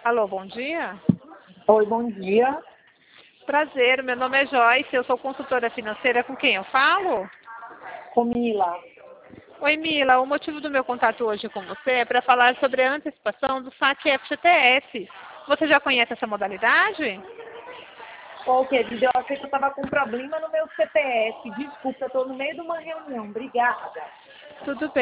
Alô, bom dia. Oi, bom dia. Prazer, meu nome é Joyce, eu sou consultora financeira. Com quem eu falo? Com Mila. Oi, Mila, o motivo do meu contato hoje com você é para falar sobre a antecipação do saque FGTS. Você já conhece essa modalidade? Ô, querida, eu achei que eu estava com um problema no meu CPF. Desculpa, eu estou no meio de uma reunião. Obrigada. Tudo bem.